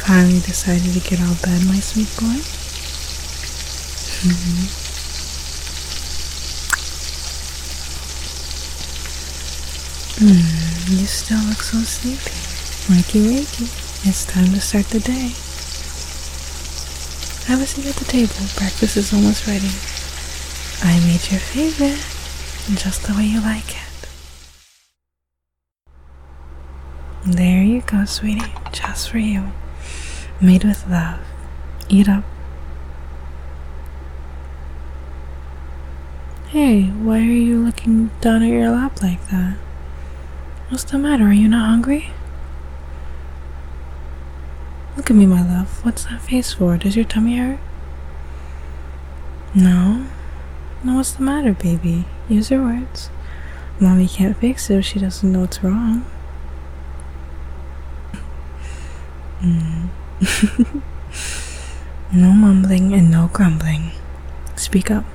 finally decided to get out of bed, my sweet boy? You still look so sleepy. Wakey wakey. It's time to start the day. Have a seat at the table. Breakfast is almost ready. I made your favorite, just the way you like it. There you go, sweetie. Just for you. Made with love. Eat up. Hey, why are you looking down at your lap like that? What's the matter? Are you not hungry? Look at me, my love. What's that face for? Does your tummy hurt? No? No, what's the matter, baby? Use your words. Mommy can't fix it if she doesn't know what's wrong. No mumbling and no grumbling. Speak up.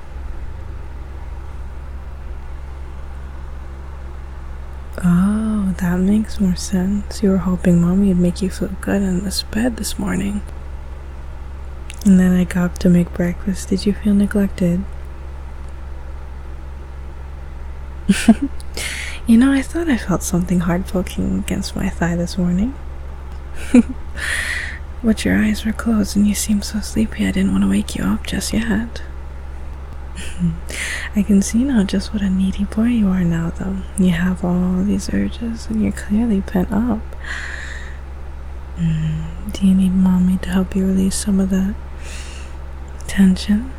Oh, that makes more sense. You were hoping Mommy would make you feel good in this bed this morning. And then I got up to make breakfast. Did you feel neglected? You know, I thought I felt something hard poking against my thigh this morning. But your eyes were closed and you seemed so sleepy I didn't want to wake you up just yet. I can see now just what a needy boy you are now, though. You have all these urges and you're clearly pent up. Do you need Mommy to help you release some of that tension?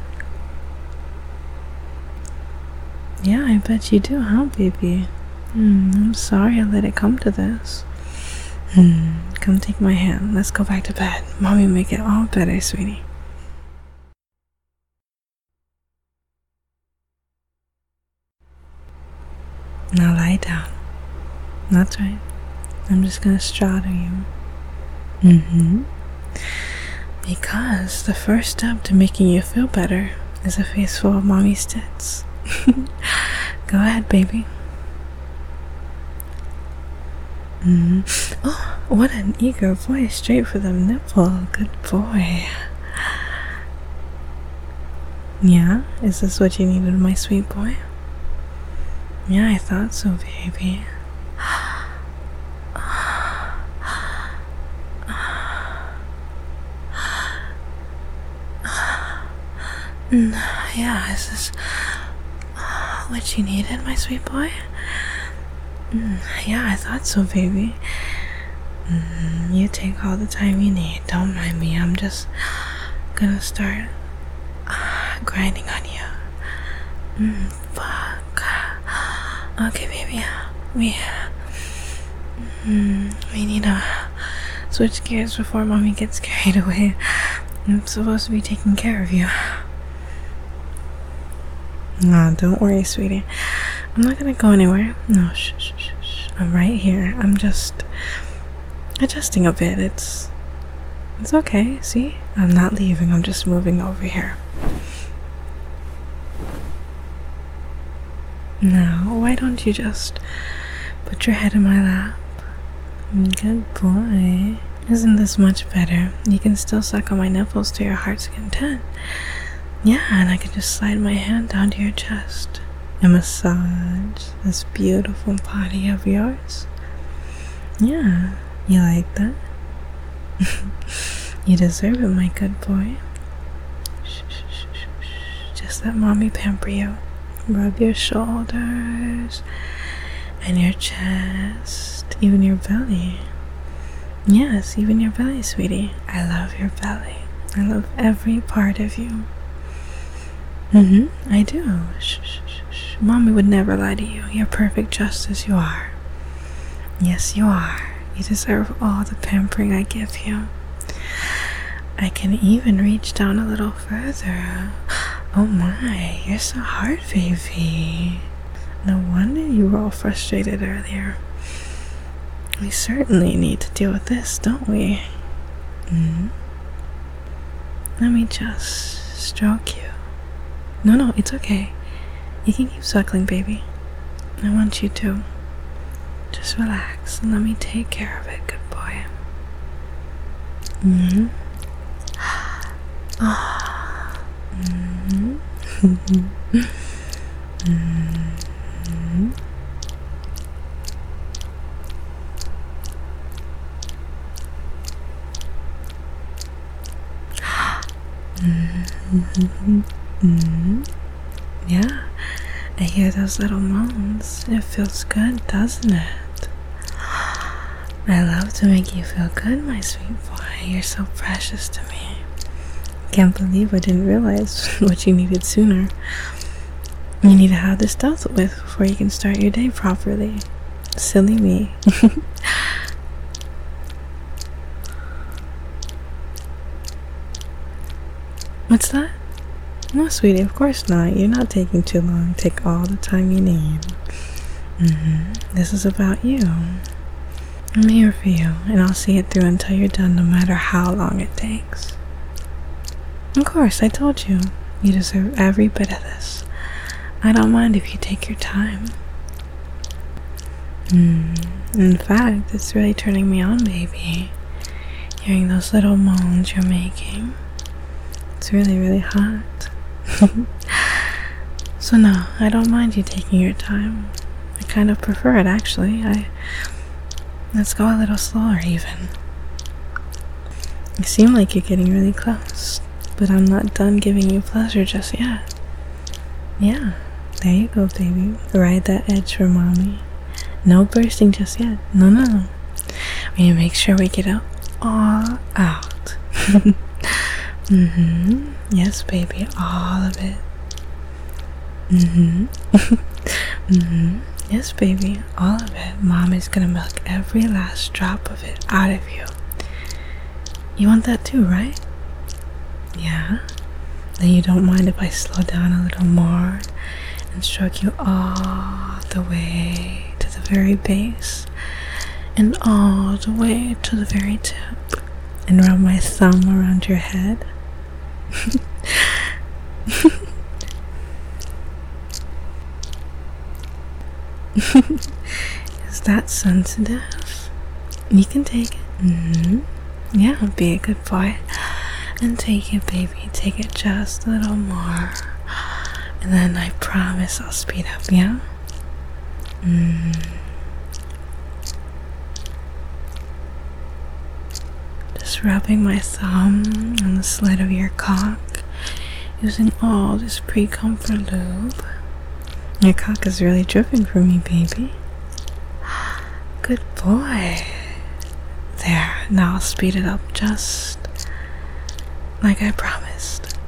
Yeah, I bet you do, huh, baby? I'm sorry I let it come to this. Come take my hand. Let's go back to bed. Mommy will make it all better, sweetie. Now lie down. That's right. I'm just gonna straddle you. Because the first step to making you feel better is a face full of Mommy's tits. Go ahead, baby. Oh, what an eager boy, straight for the nipple. Good boy. Yeah? Is this what you needed, my sweet boy? Yeah, I thought so, baby. Yeah, is this what you needed, my sweet boy? Yeah, I thought so, baby. You take all the time you need. Don't mind me. I'm just gonna start grinding on you. Fuck. Okay, baby. We need to switch gears before Mommy gets carried away. I'm supposed to be taking care of you. No, don't worry, sweetie. I'm not gonna go anywhere. No, shh. I'm right here. I'm just adjusting a bit. It's okay. See? I'm not leaving. I'm just moving over here. Now, why don't you just put your head in my lap? Good boy. Isn't this much better? You can still suck on my nipples to your heart's content. Yeah, and I can just slide my hand down to your chest and massage this beautiful body of yours. Yeah, you like that? You deserve it, my good boy. Shh. Just let Mommy pamper you. Rub your shoulders and your chest, even your belly. Yes, even your belly, sweetie. I love your belly. I love every part of you. I do. Shh. Mommy would never lie to you. You're perfect just as you are. Yes, you are. You deserve all the pampering I give you. I can even reach down a little further. Oh my, you're so hard, baby. No wonder you were all frustrated earlier. We certainly need to deal with this, don't we? Let me just stroke you. No, it's okay. You can keep suckling, baby. I want you to. Just relax and let me take care of it, good boy. Mm-hmm. Mm-hmm. Mm-hmm. Mm-hmm. Mm-hmm. Yeah, I hear those little moans. It feels good, doesn't it? I love to make you feel good, my sweet boy. You're so precious to me. Can't believe I didn't realize what you needed sooner. You need to have this dealt with before you can start your day properly. Silly me. What's that? No, sweetie, of course not. You're not taking too long. Take all the time you need. This is about you. I'm here for you, and I'll see it through until you're done, no matter how long it takes. Of course, I told you. You deserve every bit of this. I don't mind if you take your time. In fact, it's really turning me on, baby. Hearing those little moans you're making. It's really, really hot. So no, I don't mind you taking your time. I kind of prefer it, actually. Let's go a little slower, even. You seem like you're getting really close, but I'm not done giving you pleasure just yet. Yeah, there you go, baby. Ride that edge for mommy. No bursting just yet. No, no, no. We need to make sure we get it all out. Yes, baby, all of it. Yes, baby, all of it. Mom is gonna milk every last drop of it out of you. You want that too, right? Yeah? Then you don't mind if I slow down a little more and stroke you all the way to the very base and all the way to the very tip and rub my thumb around your head? Is that sensitive? You can take it. Yeah, be a good boy. And take it, baby. Take it just a little more. And then I promise I'll speed up, yeah? Just rubbing my thumb on the slit of your cock, using all this pre-comfort lube. Your cock is really dripping for me, baby. Good boy. There, now I'll speed it up just like I promised.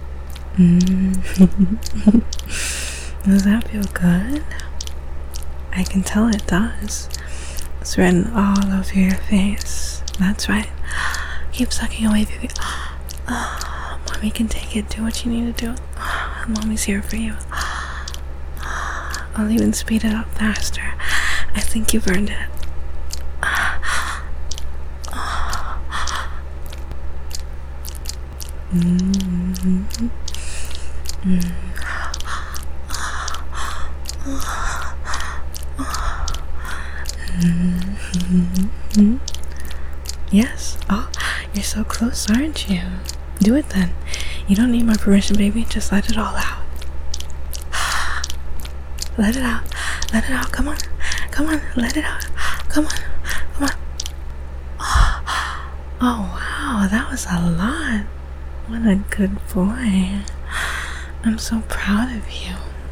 Does that feel good? I can tell it does. It's written all over your face. That's right. Keep sucking away, baby. Mommy can take it. Do what you need to do. Mommy's here for you. I'll even speed it up faster. I think you've earned it. Yes. Oh, you're so close, aren't you? Do it then. You don't need my permission, baby. Just let it all out. Let it out. Let it out. Come on. Come on. Let it out. Come on. Come on. Oh, wow. That was a lot. What a good boy. I'm so proud of you.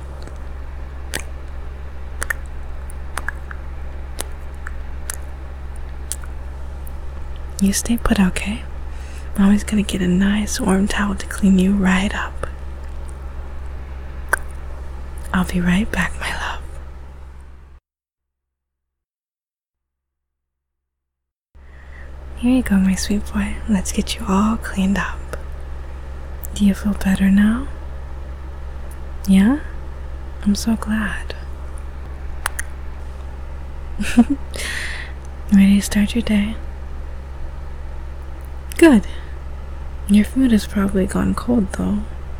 You stay put, okay? Mommy's gonna get a nice warm towel to clean you right up. I'll be right back, my love. Here you go, my sweet boy. Let's get you all cleaned up. Do you feel better now? Yeah? I'm so glad. Ready to start your day? Good. Your food has probably gone cold though.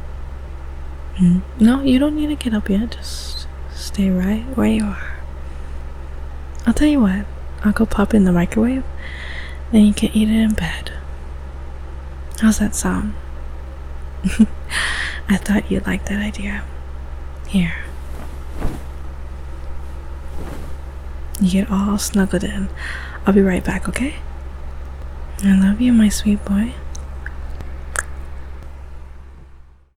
No, you don't need to get up yet. Just stay right where you are. I'll tell you what. I'll go pop in the microwave, then you can eat it in bed. How's that sound? I thought you'd like that idea. Here. You get all snuggled in. I'll be right back, okay? I love you, my sweet boy.